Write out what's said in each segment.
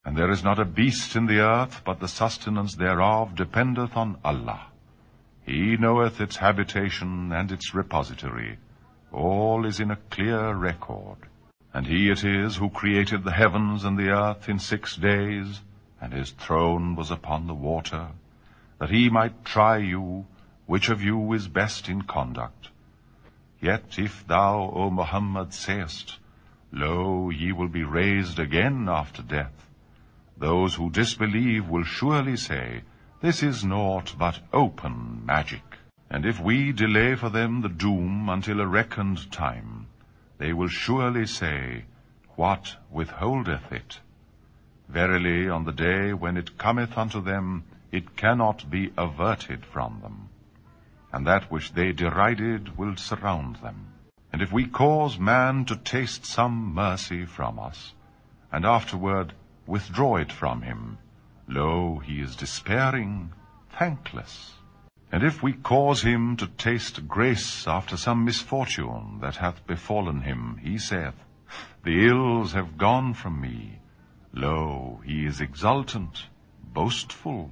And there is not a beast in the earth, but the sustenance thereof dependeth on Allah. He knoweth its habitation and its repository. All is in a clear record. And he it is who created the heavens and the earth in 6 days, and his throne was upon the water, that he might try you, which of you is best in conduct. Yet if thou, O Muhammad, sayest, Lo, ye will be raised again after death, those who disbelieve will surely say, This is naught but open magic. And if we delay for them the doom until a reckoned time, they will surely say, What withholdeth it? Verily, on the day when it cometh unto them, it cannot be averted from them. And that which they derided will surround them. And if we cause man to taste some mercy from us, and afterward withdraw it from him, lo, he is despairing, thankless. And if we cause him to taste grace after some misfortune that hath befallen him, he saith, The ills have gone from me. Lo, he is exultant, boastful.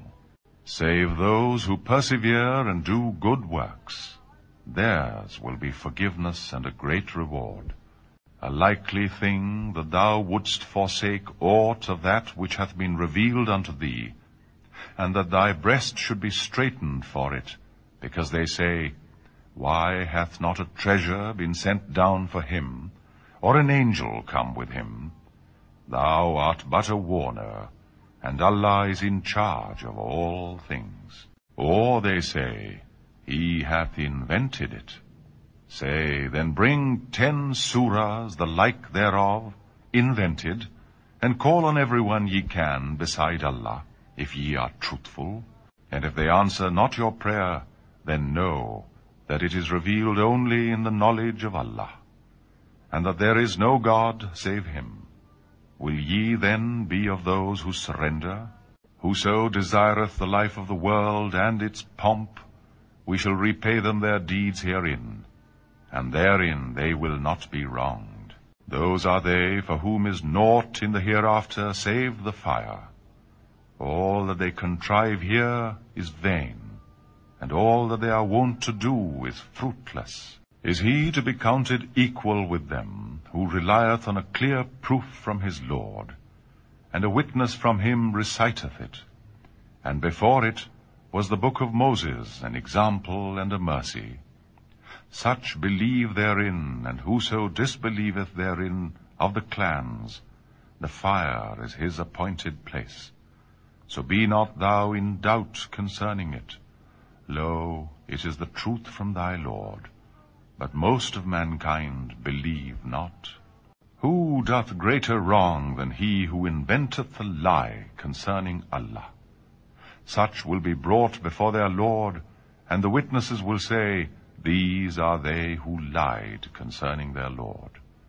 Save those who persevere and do good works, theirs will be forgiveness and a great reward. A likely thing that thou wouldst forsake aught of that which hath been revealed unto thee, and that thy breast should be straitened for it, because they say, Why hath not a treasure been sent down for him, or an angel come with him? Thou art but a warner, and Allah is in charge of all things. Or they say, He hath invented it. Say, then bring 10 surahs, the like thereof, invented, and call on everyone ye can beside Allah, if ye are truthful. And if they answer not your prayer, then know that it is revealed only in the knowledge of Allah, and that there is no God save Him. Will ye then be of those who surrender? Whoso desireth the life of the world and its pomp, we shall repay them their deeds herein, and therein they will not be wronged. Those are they for whom is naught in the hereafter save the fire. All that they contrive here is vain, and all that they are wont to do is fruitless. Is he to be counted equal with them, who relieth on a clear proof from his Lord, and a witness from him reciteth it? And before it was the book of Moses, an example and a mercy. Such believe therein, and whoso disbelieveth therein of the clans, the fire is his appointed place. So be not thou in doubt concerning it. Lo, it is the truth from thy Lord, but most of mankind believe not. Who doth greater wrong than he who inventeth a lie concerning Allah? Such will be brought before their Lord, and the witnesses will say, These are they who lied concerning their Lord.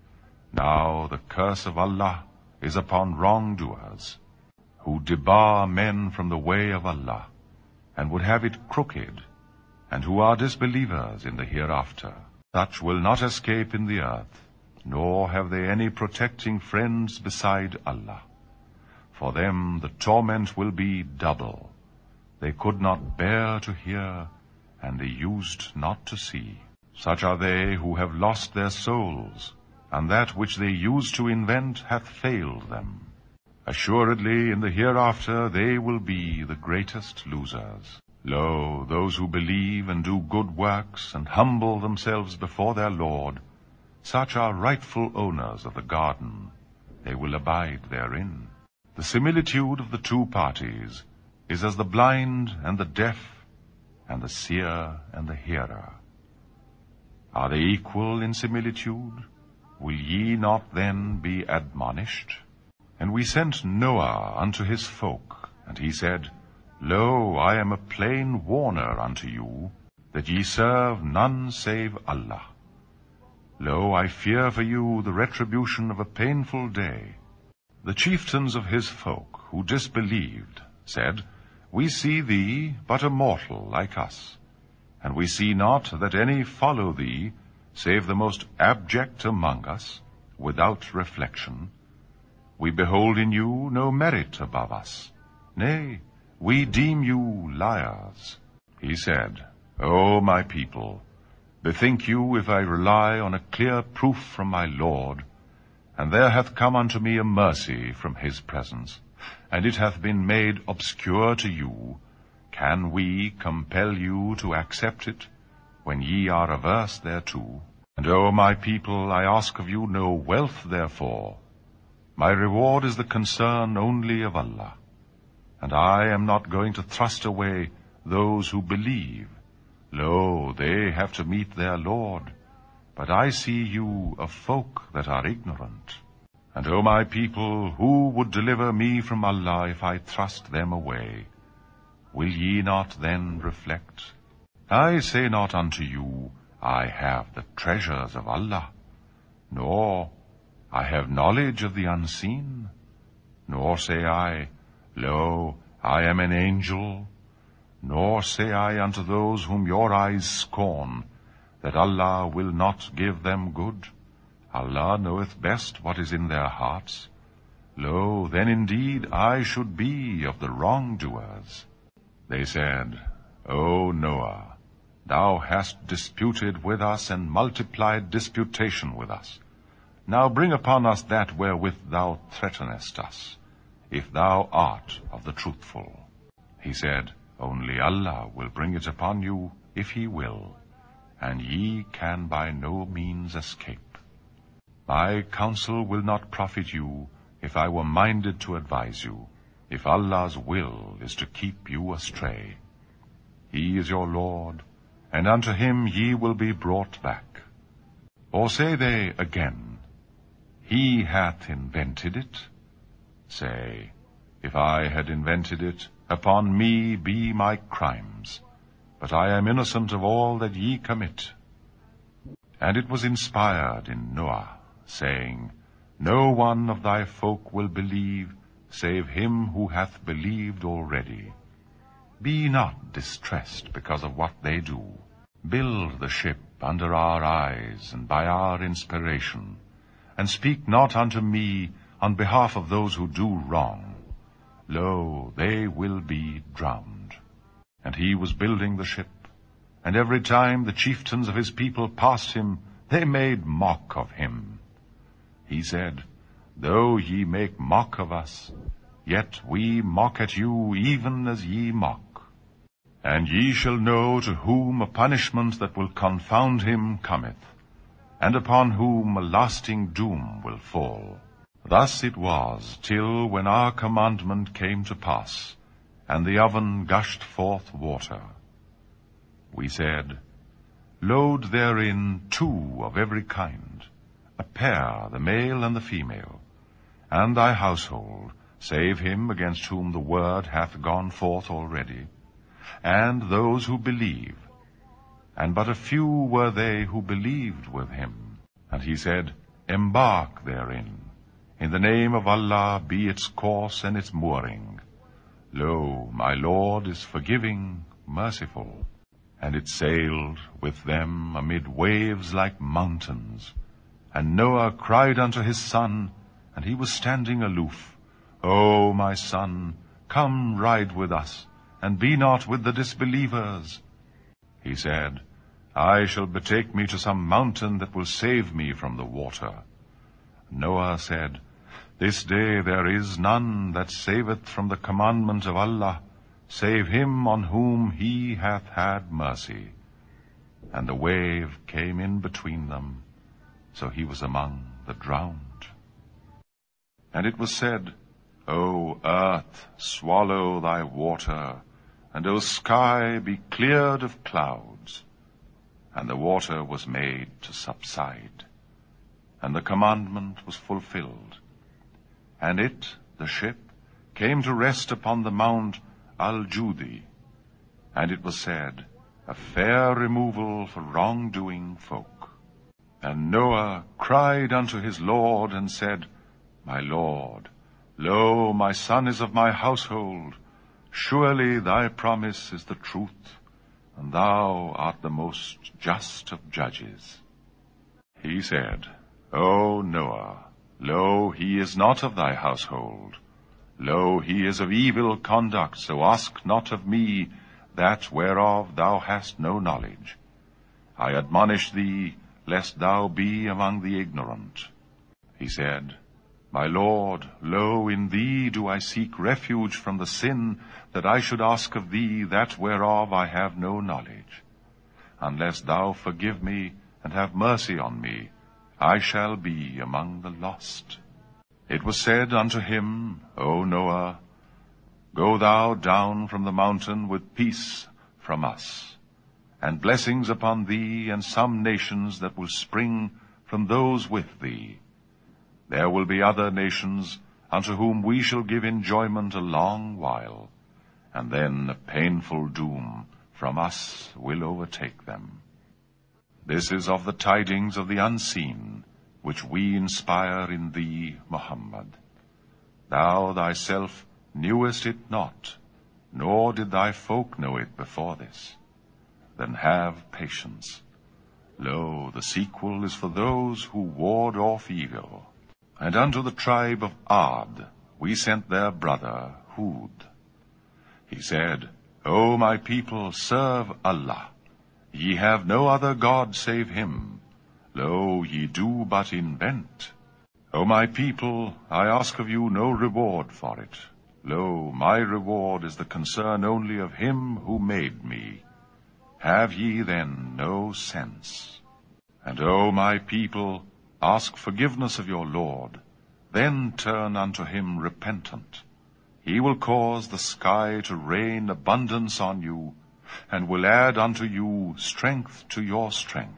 Now the curse of Allah is upon wrongdoers, who debar men from the way of Allah, and would have it crooked, and who are disbelievers in the hereafter. Such will not escape in the earth, nor have they any protecting friends beside Allah. For them the torment will be double. They could not bear to hear, and they used not to see. Such are they who have lost their souls, and that which they used to invent hath failed them. Assuredly in the hereafter they will be the greatest losers. Lo, those who believe and do good works, and humble themselves before their Lord, such are rightful owners of the garden. They will abide therein. The similitude of the two parties is as the blind and the deaf, and the seer and the hearer. Are they equal in similitude? Will ye not then be admonished? And we sent Noah unto his folk, and he said, Lo, I am a plain warner unto you, that ye serve none save Allah. Lo, I fear for you the retribution of a painful day. The chieftains of his folk, who disbelieved, said, We see thee but a mortal like us, and we see not that any follow thee, save the most abject among us, without reflection. We behold in you no merit above us. Nay, we deem you liars. He said, O my people, bethink you if I rely on a clear proof from my Lord, and there hath come unto me a mercy from his presence, and it hath been made obscure to you, can we compel you to accept it, when ye are averse thereto? And, O my people, I ask of you no wealth therefore. My reward is the concern only of Allah, and I am not going to thrust away those who believe. Lo, they have to meet their Lord, but I see you a folk that are ignorant. And, O my people, who would deliver me from Allah if I thrust them away? Will ye not then reflect? I say not unto you, I have the treasures of Allah, nor I have knowledge of the unseen, nor say I, Lo, I am an angel, nor say I unto those whom your eyes scorn, that Allah will not give them good. Allah knoweth best what is in their hearts. Lo, then indeed I should be of the wrongdoers. They said, O Noah, thou hast disputed with us and multiplied disputation with us. Now bring upon us that wherewith thou threatenest us, if thou art of the truthful. He said, Only Allah will bring it upon you, if he will, and ye can by no means escape. My counsel will not profit you, if I were minded to advise you, if Allah's will is to keep you astray. He is your Lord, and unto him ye will be brought back. Or say they again, He hath invented it? Say, if I had invented it, upon me be my crimes, but I am innocent of all that ye commit. And it was inspired in Noah, saying, No one of thy folk will believe, save him who hath believed already. Be not distressed because of what they do. Build the ship under our eyes and by our inspiration, and speak not unto me on behalf of those who do wrong. Lo, they will be drowned. And he was building the ship, and every time the chieftains of his people passed him, they made mock of him. He said, Though ye make mock of us, yet we mock at you even as ye mock. And ye shall know to whom a punishment that will confound him cometh, and upon whom a lasting doom will fall. Thus it was, till when our commandment came to pass, and the oven gushed forth water. We said, Load therein 2 of every kind, a pair, the male and the female, and thy household, save him against whom the word hath gone forth already, and those who believe. And but a few were they who believed with him. And he said, Embark therein. In the name of Allah be its course and its mooring. Lo, my Lord is forgiving, merciful. And it sailed with them amid waves like mountains. And Noah cried unto his son, and he was standing aloof, O my son, come ride with us, and be not with the disbelievers. He said, I shall betake me to some mountain that will save me from the water. Noah said, This day there is none that saveth from the commandment of Allah, save him on whom he hath had mercy. And the wave came in between them, so he was among the drowned. And it was said, O earth, swallow thy water, and O sky, be cleared of clouds. And the water was made to subside, and the commandment was fulfilled. And it, the ship, came to rest upon the mount Al-Judi. And it was said, A fair removal for wrongdoing folk. And Noah cried unto his Lord, and said, My Lord, lo, my son is of my household. Surely thy promise is the truth, and thou art the most just of judges. He said, O Noah, Lo, he is not of thy household. Lo, he is of evil conduct, so ask not of me that whereof thou hast no knowledge. I admonish thee, lest thou be among the ignorant. He said, My Lord, lo, in thee do I seek refuge from the sin, that I should ask of thee that whereof I have no knowledge. Unless thou forgive me, and have mercy on me, I shall be among the lost. It was said unto him, O Noah, Go thou down from the mountain with peace from us, and blessings upon thee and some nations that will spring from those with thee. There will be other nations unto whom we shall give enjoyment a long while, and then a painful doom from us will overtake them. This is of the tidings of the unseen, which we inspire in thee, Muhammad. Thou thyself knewest it not, nor did thy folk know it before this. Then have patience. Lo, the sequel is for those who ward off evil. And unto the tribe of Ad we sent their brother Hud. He said, O my people, serve Allah. Ye have no other God save him. Lo, ye do but invent. O my people, I ask of you no reward for it. Lo, my reward is the concern only of him who made me. Have ye then no sense? And O my people, ask forgiveness of your Lord, then turn unto him repentant. He will cause the sky to rain abundance on you, and will add unto you strength to your strength.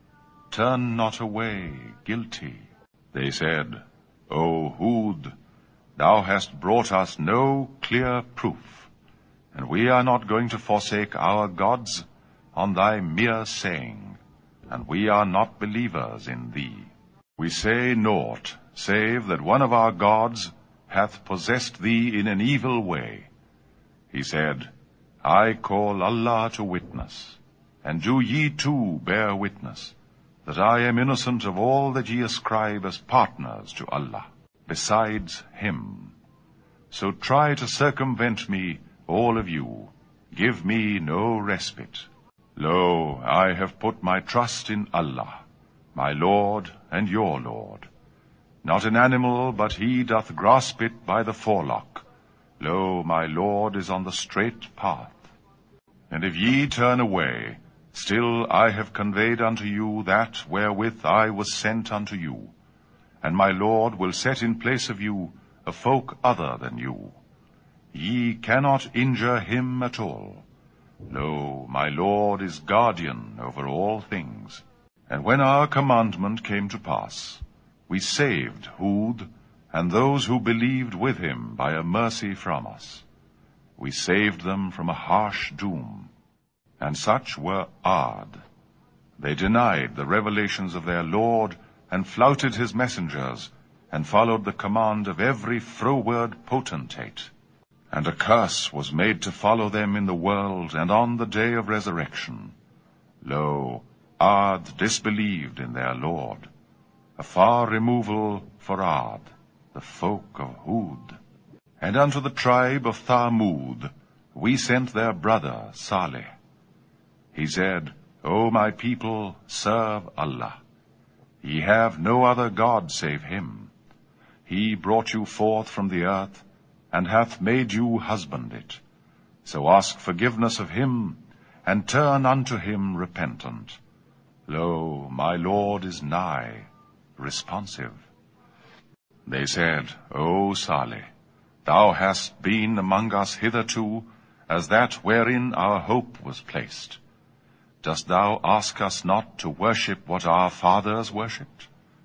Turn not away guilty. They said, O Hud, thou hast brought us no clear proof, and we are not going to forsake our gods on thy mere saying, and we are not believers in thee. We say naught, save that one of our gods hath possessed thee in an evil way. He said, I call Allah to witness, and do ye too bear witness, that I am innocent of all that ye ascribe as partners to Allah, besides him. So try to circumvent me, all of you. Give me no respite. Lo, I have put my trust in Allah, my Lord and your Lord. Not an animal, but he doth grasp it by the forelock. Lo, my Lord is on the straight path. And if ye turn away, still I have conveyed unto you that wherewith I was sent unto you, and my Lord will set in place of you a folk other than you. Ye cannot injure him at all. Lo, my Lord is guardian over all things. And when our commandment came to pass, we saved Hud and those who believed with him by a mercy from us. We saved them from a harsh doom. And such were Ad. They denied the revelations of their Lord, and flouted his messengers, and followed the command of every froward potentate. And a curse was made to follow them in the world, and on the day of resurrection. Lo, Ad disbelieved in their Lord. A far removal for Ad, the folk of Hud. And unto the tribe of Thamud we sent their brother Saleh. He said, O my people, serve Allah. Ye have no other God save him. He brought you forth from the earth, and hath made you husband it. So ask forgiveness of him, and turn unto him repentant. Lo, my Lord is nigh, responsive. They said, O Saleh, thou hast been among us hitherto, as that wherein our hope was placed. Dost thou ask us not to worship what our fathers worshipped?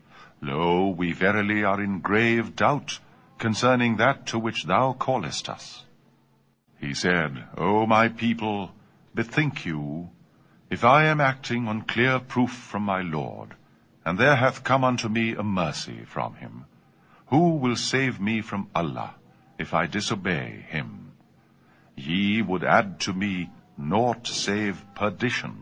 Lo, we verily are in grave doubt concerning that to which thou callest us. He said, O my people, bethink you, if I am acting on clear proof from my Lord, and there hath come unto me a mercy from him, who will save me from Allah, if I disobey him? Ye would add to me naught save perdition.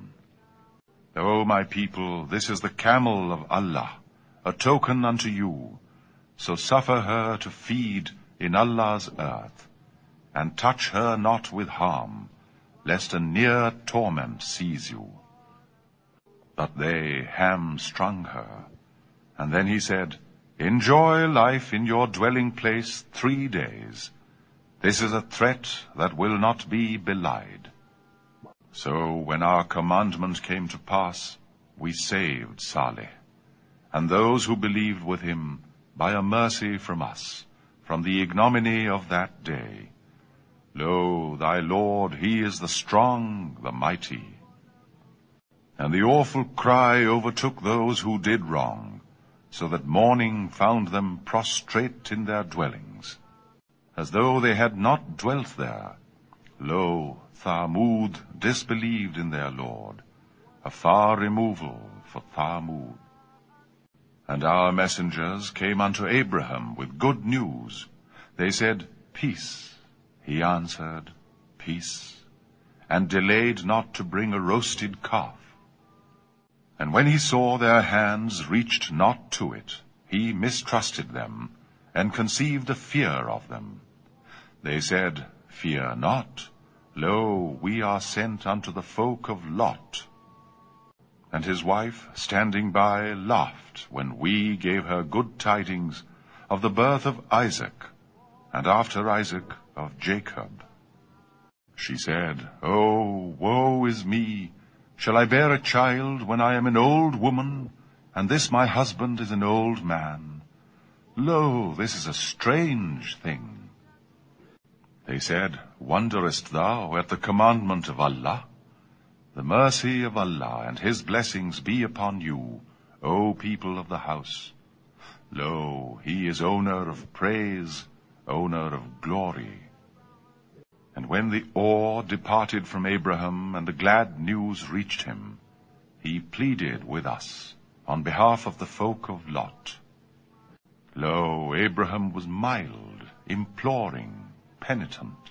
O my people, this is the camel of Allah, a token unto you. so suffer her to feed in Allah's earth, and touch her not with harm, lest a near torment seize you. But they hamstrung her. And then he said, Enjoy life in your dwelling place 3 days. This is a threat that will not be belied. So when our commandment came to pass, we saved Saleh, and those who believed with him, by a mercy from us, from the ignominy of that day. Lo, thy Lord, he is the strong, the mighty. And the awful cry overtook those who did wrong, so that mourning found them prostrate in their dwellings, as though they had not dwelt there. Lo, Thamud disbelieved in their Lord, a far removal for Thamud. And our messengers came unto Abraham with good news. They said, Peace. He answered, Peace, and delayed not to bring a roasted calf. And when he saw their hands reached not to it, he mistrusted them, and conceived a fear of them. They said, Fear not. Lo, we are sent unto the folk of Lot. And his wife, standing by, laughed when we gave her good tidings of the birth of Isaac, and after Isaac of Jacob. She said, Oh, woe is me! Shall I bear a child when I am an old woman, and this my husband is an old man? Lo, this is a strange thing. They said, Wonderest thou at the commandment of Allah? The mercy of Allah and his blessings be upon you, O people of the house. Lo, he is owner of praise, owner of glory. And when the awe departed from Abraham and the glad news reached him, he pleaded with us on behalf of the folk of Lot. Lo, Abraham was mild, imploring, penitent.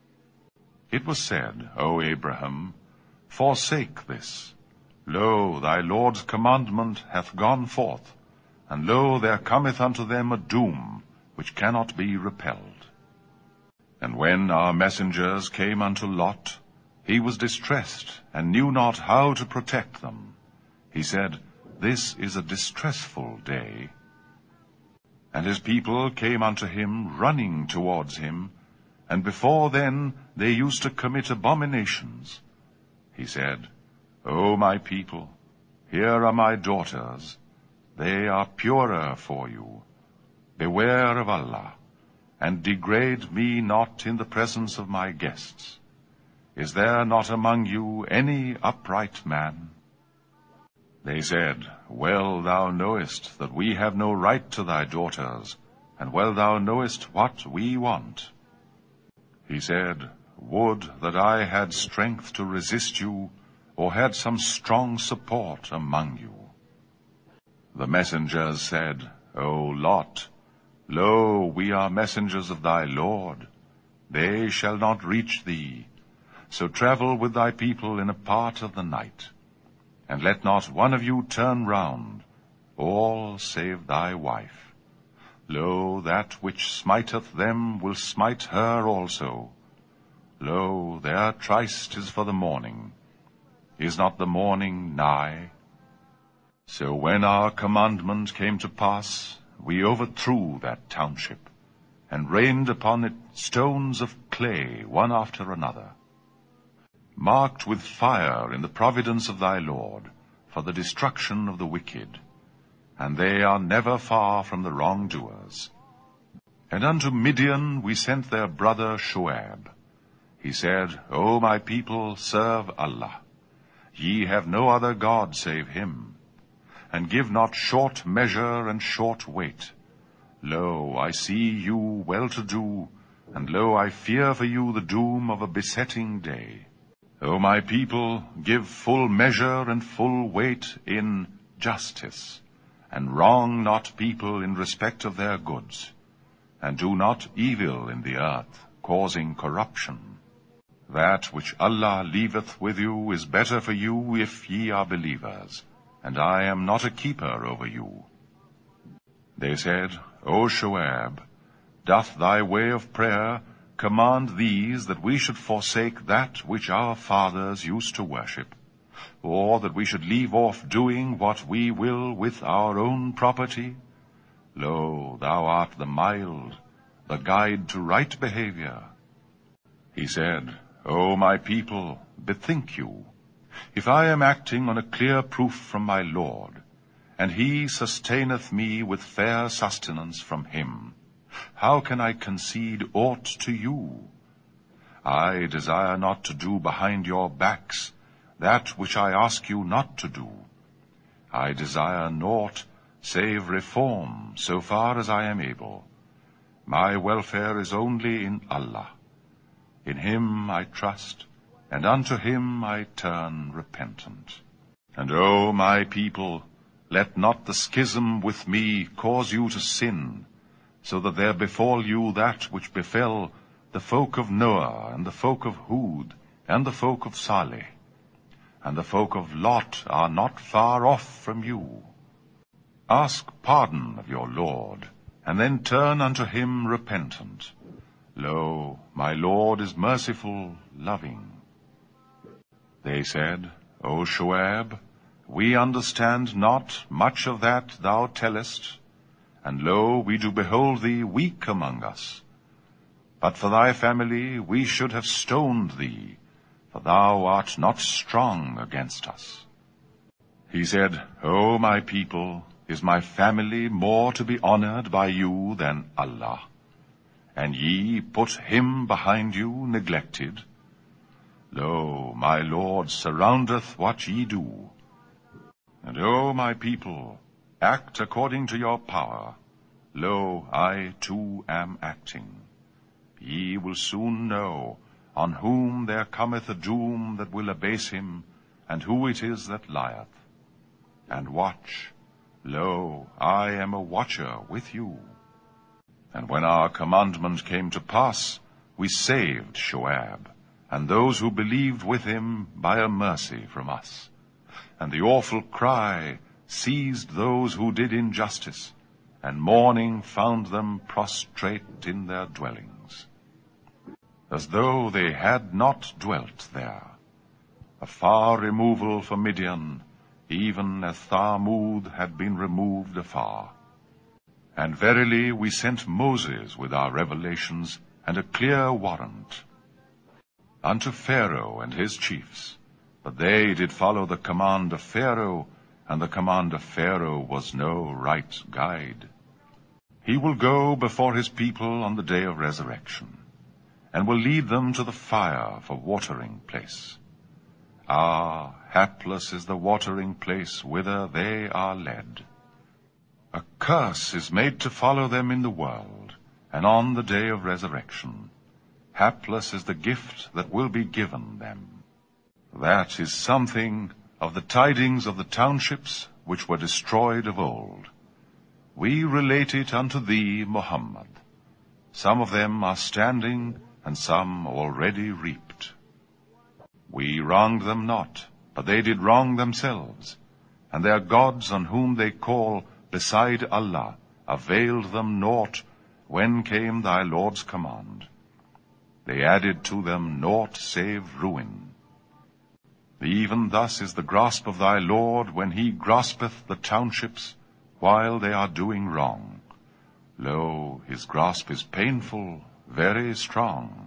It was said, O Abraham, Forsake this. Lo, thy Lord's commandment hath gone forth, and lo, there cometh unto them a doom which cannot be repelled. And when our messengers came unto Lot, he was distressed, and knew not how to protect them. He said, This is a distressful day. And his people came unto him, running towards him, and before then they used to commit abominations. He said, O my people, here are my daughters. They are purer for you. Beware of Allah, and degrade me not in the presence of my guests. Is there not among you any upright man? They said, Well thou knowest that we have no right to thy daughters, and well thou knowest what we want. He said, Would that I had strength to resist you, or had some strong support among you. The messengers said, O Lot, lo, we are messengers of thy Lord. They shall not reach thee. So travel with thy people in a part of the night, and let not one of you turn round, all save thy wife. Lo, that which smiteth them will smite her also. Lo, their tryst is for the morning. Is not the morning nigh? So when our commandment came to pass, we overthrew that township, and rained upon it stones of clay, one after another, marked with fire in the providence of thy Lord, for the destruction of the wicked, and they are never far from the wrongdoers. And unto Midian we sent their brother Shuaib. He said, O my people, serve Allah. Ye have no other God save him. And give not short measure and short weight. Lo, I see you well-to-do, and lo, I fear for you the doom of a besetting day. O my people, give full measure and full weight in justice, and wrong not people in respect of their goods, and do not evil in the earth, causing corruption. That which Allah leaveth with you is better for you if ye are believers, and I am not a keeper over you. They said, O Shoaib, doth thy way of prayer command these that we should forsake that which our fathers used to worship, or that we should leave off doing what we will with our own property? Lo, thou art the mild, the guide to right behavior. He said, O my people, bethink you, if I am acting on a clear proof from my Lord, and he sustaineth me with fair sustenance from him, how can I concede aught to you? I desire not to do behind your backs that which I ask you not to do. I desire naught save reform so far as I am able. My welfare is only in Allah. In him I trust, and unto him I turn repentant. And O my people, let not the schism with me cause you to sin, so that there befall you that which befell the folk of Noah, and the folk of Hud, and the folk of Saleh. And the folk of Lot are not far off from you. Ask pardon of your Lord, and then turn unto him repentant. Lo, my Lord is merciful, loving. They said, O Shoaib, we understand not much of that thou tellest, and lo, we do behold thee weak among us. But for thy family we should have stoned thee, for thou art not strong against us. He said, O my people, is my family more to be honored by you than Allah? And ye put him behind you neglected? Lo, my Lord surroundeth what ye do. And O my people, act according to your power. Lo, I too am acting. Ye will soon know on whom there cometh a doom that will abase him, and who it is that lieth. And watch, lo, I am a watcher with you. And when our commandment came to pass, we saved Shoaib, and those who believed with him by a mercy from us. And the awful cry seized those who did injustice, and mourning found them prostrate in their dwellings, as though they had not dwelt there. A far removal for Midian, even as Thamud had been removed afar. And verily we sent Moses with our revelations and a clear warrant unto Pharaoh and his chiefs, but they did follow the command of Pharaoh, and the command of Pharaoh was no right guide. He will go before his people on the day of resurrection, and will lead them to the fire for watering place. Ah, hapless is the watering place whither they are led. A curse is made to follow them in the world, and on the day of resurrection. Hapless is the gift that will be given them. That is something of the tidings of the townships which were destroyed of old. We relate it unto thee, Muhammad. Some of them are standing, and some already reaped. We wronged them not, but they did wrong themselves, and their gods on whom they call beside Allah availed them naught when came thy Lord's command. They added to them naught save ruin. Even thus is the grasp of thy Lord when he graspeth the townships while they are doing wrong. Lo, his grasp is painful, very strong.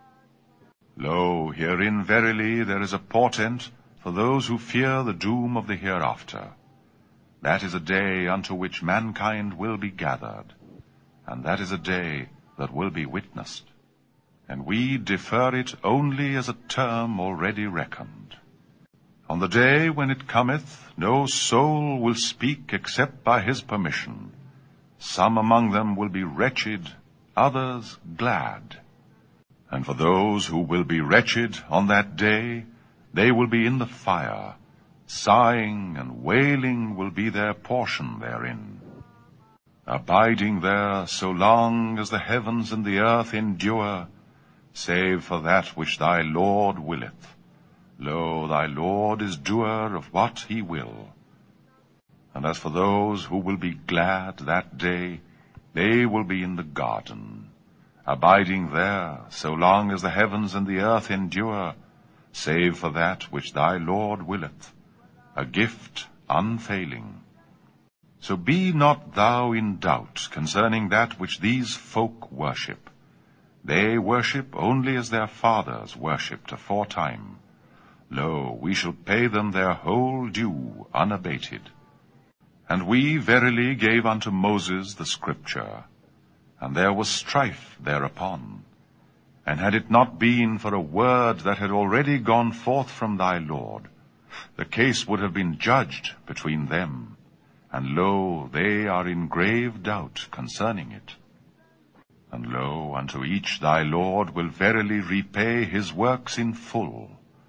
Lo, herein verily there is a portent for those who fear the doom of the hereafter. That is a day unto which mankind will be gathered, and that is a day that will be witnessed. And we defer it only as a term already reckoned. On the day when it cometh, no soul will speak except by his permission. Some among them will be wretched, others glad. And for those who will be wretched on that day, they will be in the fire. Sighing and wailing will be their portion therein, abiding there so long as the heavens and the earth endure, save for that which thy Lord willeth. Lo, thy Lord is doer of what he will. And as for those who will be glad that day, They will be in the garden, abiding there so long as the heavens and the earth endure, save for that which thy Lord willeth, a gift unfailing. So be not thou in doubt concerning that which these folk worship. They worship only as their fathers worshipped aforetime. Lo, we shall pay them their whole due unabated. And we verily gave unto Moses the scripture, and there was strife thereupon. And had it not been for a word that had already gone forth from thy Lord, the case would have been judged between them. And lo, they are in grave doubt concerning it. And lo, unto each thy Lord will verily repay his works in full.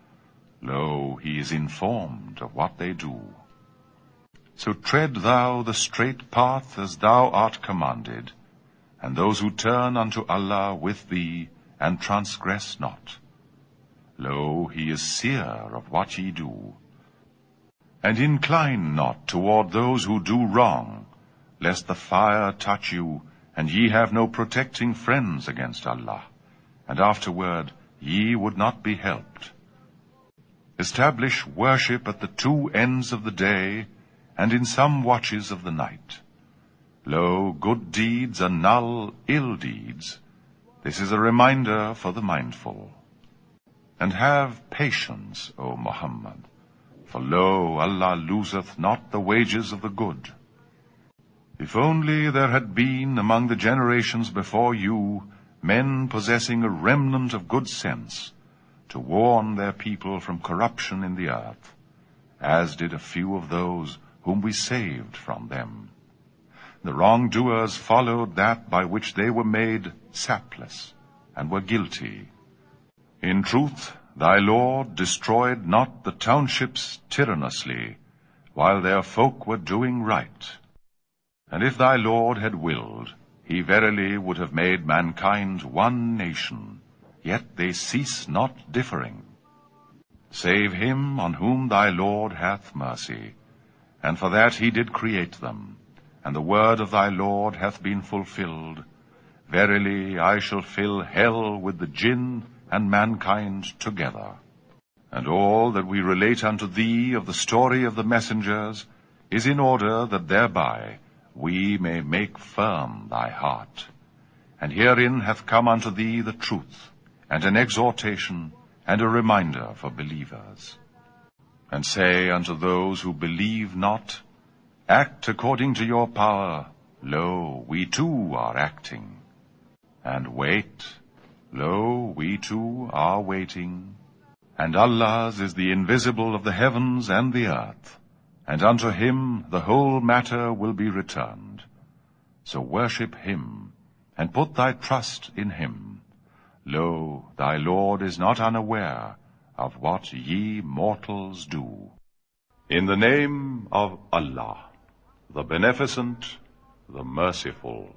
Lo, he is informed of what they do. So tread thou the straight path as thou art commanded, and those who turn unto Allah with thee, and transgress not. Lo, he is seer of what ye do. And incline not toward those who do wrong, lest the fire touch you, and ye have no protecting friends against Allah, and afterward ye would not be helped. Establish worship at the two ends of the day, and in some watches of the night. Lo, good deeds annul ill deeds. This is a reminder for the mindful. And have patience, O Muhammad, for lo, Allah loseth not the wages of the good. If only there had been among the generations before you men possessing a remnant of good sense, to warn their people from corruption in the earth, as did a few of those whom we saved from them. The wrongdoers followed that by which they were made sapless, and were guilty. In truth, thy Lord destroyed not the townships tyrannously, while their folk were doing right. And if thy Lord had willed, he verily would have made mankind one nation, yet they cease not differing. Save him on whom thy Lord hath mercy, and for that he did create them, and the word of thy Lord hath been fulfilled. Verily I shall fill hell with the jinn and mankind together. And all that we relate unto thee of the story of the messengers is in order that thereby we may make firm thy heart. And herein hath come unto thee the truth, and an exhortation, and a reminder for believers. And say unto those who believe not, act according to your power. Lo, we too are acting. And wait. Lo, we too are waiting. And Allah's is the invisible of the heavens and the earth, and unto him the whole matter will be returned. So worship him, and put thy trust in him. Lo, thy Lord is not unaware of what ye mortals do. In the name of Allah, the Beneficent, the Merciful.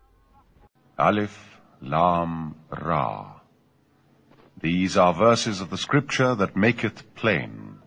Alif, Lam, Ra. These are verses of the Scripture that maketh plain.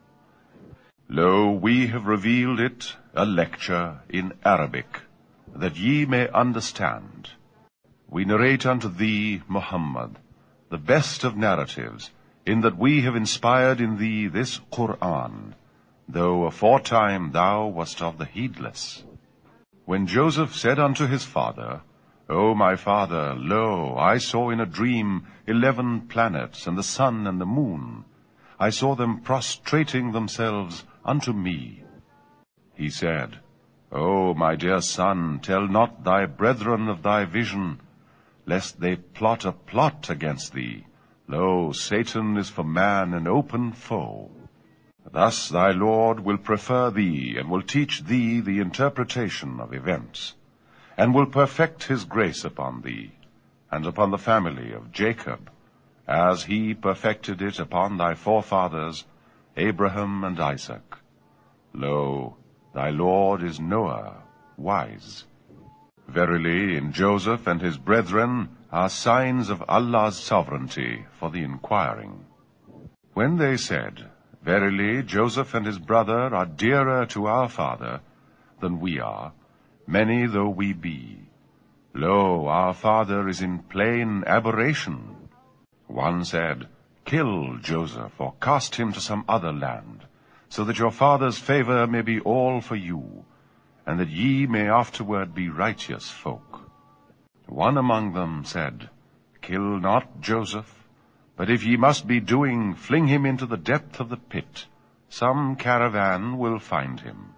Lo, we have revealed it, a lecture in Arabic, that ye may understand. We narrate unto thee, Muhammad, the best of narratives, in that we have inspired in thee this Qur'an, though aforetime thou wast of the heedless. When Joseph said unto his father, O my father, lo, I saw in a dream 11 planets, and the sun and the moon. I saw them prostrating themselves unto me. He said, O my dear son, tell not thy brethren of thy vision, lest they plot a plot against thee. Lo, Satan is for man an open foe. Thus thy Lord will prefer thee, and will teach thee the interpretation of events, and will perfect his grace upon thee, and upon the family of Jacob, as he perfected it upon thy forefathers, Abraham and Isaac. Lo, thy Lord is knower, wise. Verily, in Joseph and his brethren are signs of Allah's sovereignty for the inquiring. When they said, Verily, Joseph and his brother are dearer to our father than we are, many though we be, Lo, our father is in plain aberration. One said, Kill Joseph, or cast him to some other land, so that your father's favor may be all for you, and that ye may afterward be righteous folk. One among them said, Kill not Joseph, but if ye must be doing, fling him into the depth of the pit. Some caravan will find him.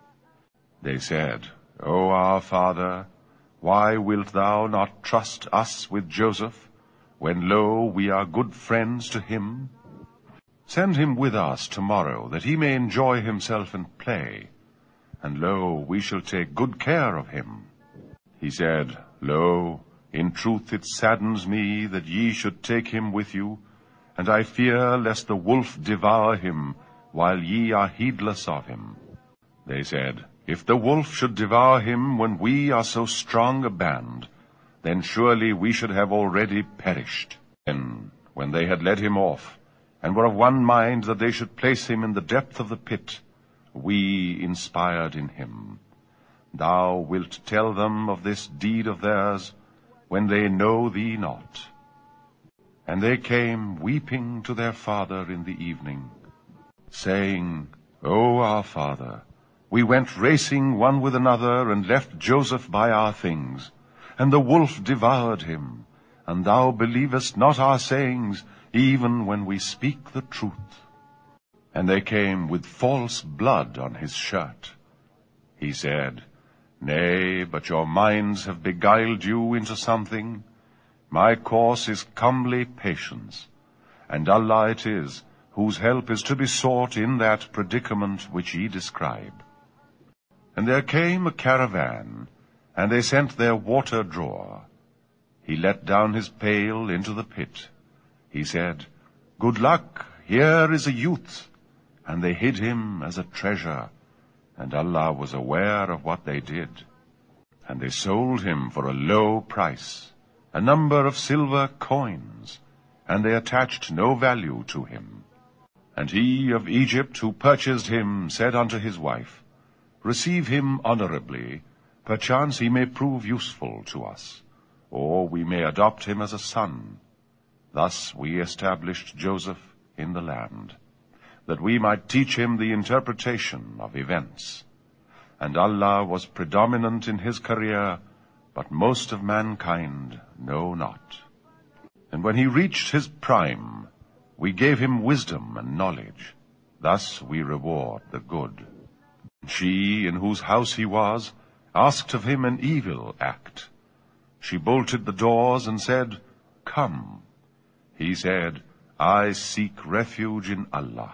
They said, O our father, why wilt thou not trust us with Joseph, when, lo, we are good friends to him? Send him with us tomorrow, that he may enjoy himself and play, and, lo, we shall take good care of him. He said, Lo, in truth it saddens me that ye should take him with you, and I fear lest the wolf devour him, while ye are heedless of him. They said, If the wolf should devour him when we are so strong a band, then surely we should have already perished. Then, when they had led him off, and were of one mind that they should place him in the depth of the pit, we inspired in him. Thou wilt tell them of this deed of theirs, when they know thee not. And they came weeping to their father in the evening, saying, O our father, we went racing one with another, and left Joseph by our things, and the wolf devoured him, and thou believest not our sayings, even when we speak the truth. And they came with false blood on his shirt. He said, Nay, but your minds have beguiled you into something. My course is comely patience, and Allah it is, whose help is to be sought in that predicament which ye describe. And there came a caravan, and they sent their water drawer. He let down his pail into the pit. He said, Good luck, here is a youth. And they hid him as a treasure, and Allah was aware of what they did. And they sold him for a low price, a number of silver coins, and they attached no value to him. And he of Egypt who purchased him said unto his wife, Receive him honorably, perchance he may prove useful to us, or we may adopt him as a son. Thus we established Joseph in the land, that we might teach him the interpretation of events. And Allah was predominant in his career, but most of mankind know not. And when he reached his prime, we gave him wisdom and knowledge. Thus we reward the good. She, in whose house he was, asked of him an evil act. She bolted the doors and said, Come. He said, I seek refuge in Allah.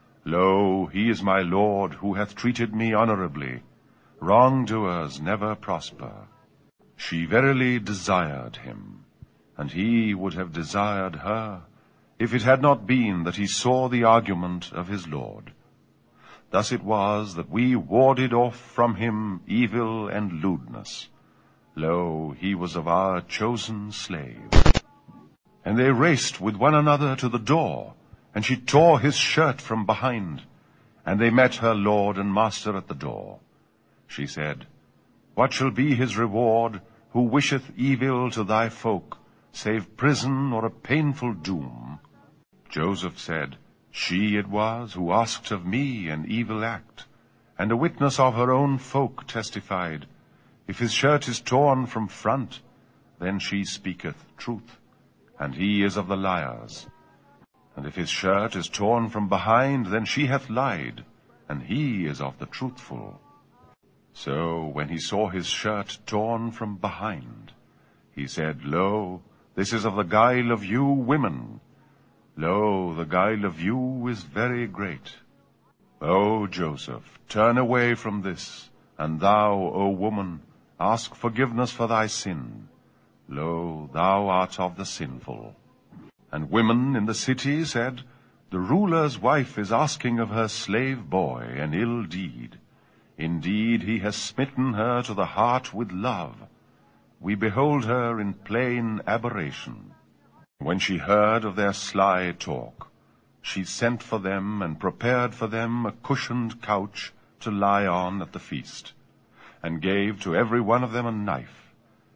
Lo, he is my Lord, who hath treated me honorably. Wrongdoers never prosper. She verily desired him, and he would have desired her, if it had not been that he saw the argument of his Lord. Thus it was that we warded off from him evil and lewdness. Lo, he was of our chosen slave. And they raced with one another to the door, and she tore his shirt from behind, and they met her lord and master at the door. She said, What shall be his reward, who wisheth evil to thy folk, save prison or a painful doom? Joseph said, She it was who asked of me an evil act, and a witness of her own folk testified, If his shirt is torn from front, then she speaketh truth, and he is of the liars. And if his shirt is torn from behind, then she hath lied, and he is of the truthful. So when he saw his shirt torn from behind, he said, Lo, this is of the guile of you women. Lo, the guile of you is very great. O Joseph, turn away from this, and thou, O woman, ask forgiveness for thy sin. Lo, thou art of the sinful. And women in the city said, The ruler's wife is asking of her slave boy an ill deed. Indeed, he has smitten her to the heart with love. We behold her in plain aberration. When she heard of their sly talk, she sent for them and prepared for them a cushioned couch to lie on at the feast, and gave to every one of them a knife,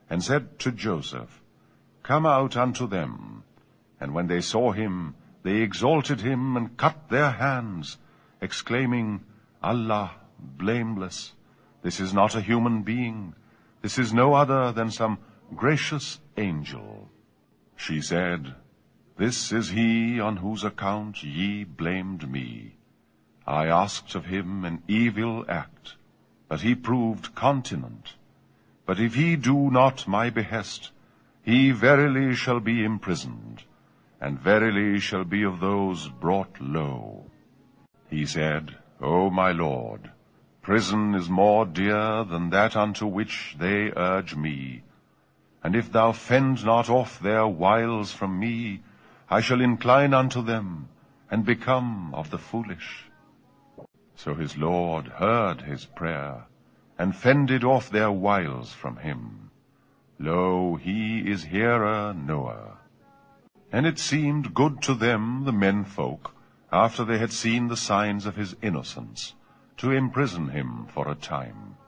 and said to Joseph, Come out unto them. And when they saw him, they exalted him and cut their hands, exclaiming, Allah, blameless, this is not a human being, this is no other than some gracious angel. She said, This is he on whose account ye blamed me. I asked of him an evil act, but he proved continent. But if he do not my behest, he verily shall be imprisoned, and verily shall be of those brought low. He said, O my Lord, prison is more dear than that unto which they urge me. And if thou fend not off their wiles from me, I shall incline unto them, and become of the foolish. So his Lord heard his prayer, and fended off their wiles from him. Lo, he is hearer knower. And it seemed good to them, the menfolk, after they had seen the signs of his innocence, to imprison him for a time.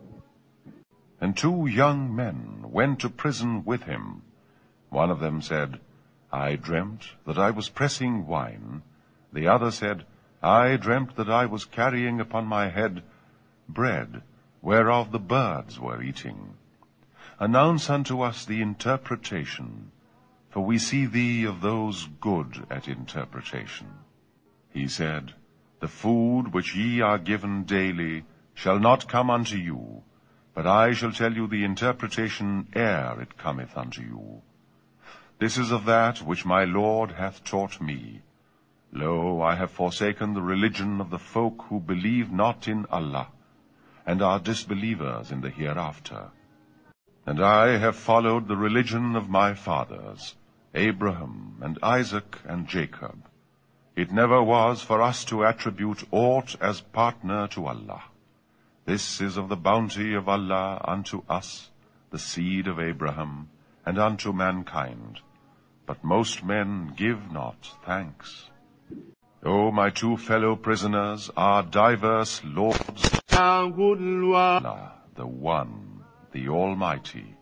And 2 young men went to prison with him. One of them said, I dreamt that I was pressing wine. The other said, I dreamt that I was carrying upon my head bread, whereof the birds were eating. Announce unto us the interpretation, for we see thee of those good at interpretation. He said, The food which ye are given daily shall not come unto you, but I shall tell you the interpretation ere it cometh unto you. This is of that which my Lord hath taught me. Lo, I have forsaken the religion of the folk who believe not in Allah, and are disbelievers in the hereafter. And I have followed the religion of my fathers, Abraham and Isaac and Jacob. It never was for us to attribute aught as partner to Allah. This is of the bounty of Allah unto us, the seed of Abraham, and unto mankind. But most men give not thanks. O my 2 fellow prisoners are diverse lords, Allah, the One, the Almighty.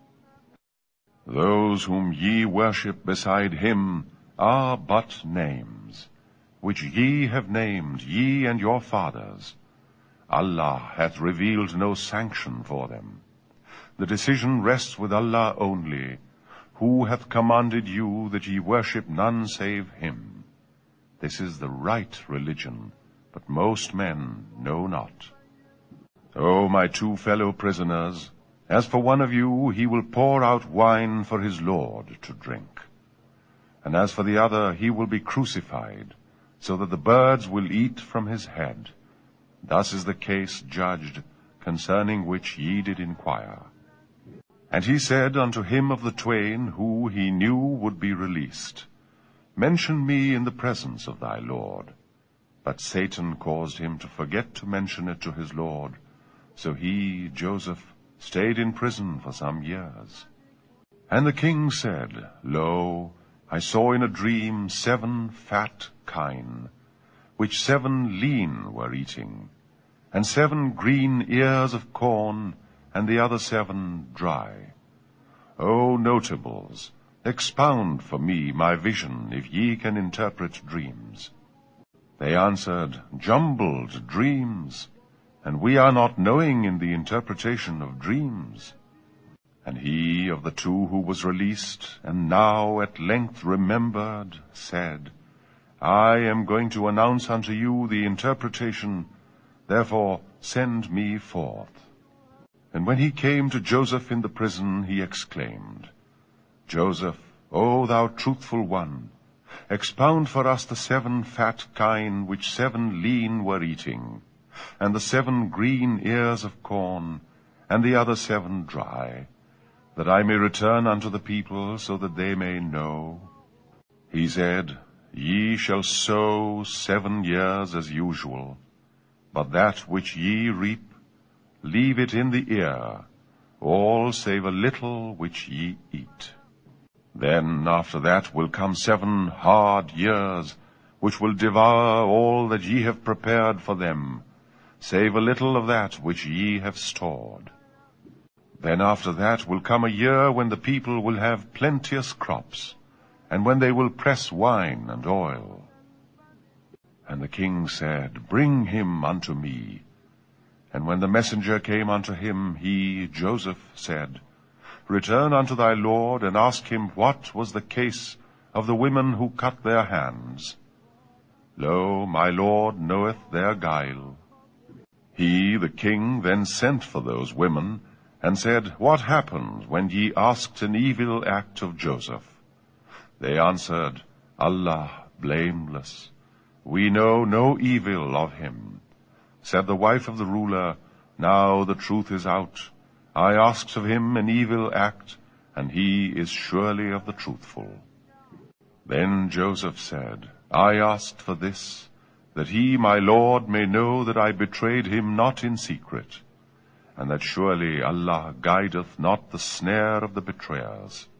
Those whom ye worship beside him are but names, which ye have named, ye and your fathers. Allah hath revealed no sanction for them. The decision rests with Allah only, who hath commanded you that ye worship none save him. This is the right religion, but most men know not. O my 2 fellow prisoners, as for one of you, he will pour out wine for his Lord to drink. And as for the other, he will be crucified, so that the birds will eat from his head. Thus is the case judged, concerning which ye did inquire. And he said unto him of the 2 who he knew would be released, Mention me in the presence of thy Lord. But Satan caused him to forget to mention it to his Lord. So he, Joseph, stayed in prison for some years. And the king said, Lo, I saw in a dream 7 fat kine, which 7 lean were eating, and 7 green ears of corn, and the other 7 dry. O notables, expound for me my vision, if ye can interpret dreams. They answered, Jumbled dreams, and we are not knowing in the interpretation of dreams. And he of the 2 who was released, and now at length remembered, said, I am going to announce unto you the interpretation, therefore send me forth. And when he came to Joseph in the prison, he exclaimed, Joseph, O thou truthful one, expound for us the 7 fat kine which 7 lean were eating, and the 7 green ears of corn, and the other 7 dry, that I may return unto the people, so that they may know. He said, Ye shall sow 7 years as usual, but that which ye reap, leave it in the ear, all save a little which ye eat. Then after that will come 7 hard years, which will devour all that ye have prepared for them, save a little of that which ye have stored. Then after that will come a year when the people will have plenteous crops, and when they will press wine and oil. And the king said, Bring him unto me. And when the messenger came unto him, he, Joseph, said, Return unto thy lord, and ask him what was the case of the women who cut their hands. Lo, my lord knoweth their guile. He, the king, then sent for those women, and said, What happened when ye asked an evil act of Joseph? They answered, Allah blameless. We know no evil of him. Said the wife of the ruler, Now the truth is out. I asked of him an evil act, and he is surely of the truthful. Then Joseph said, I asked for this, that he, my lord, may know that I betrayed him not in secret, and that surely Allah guideth not the snare of the betrayers.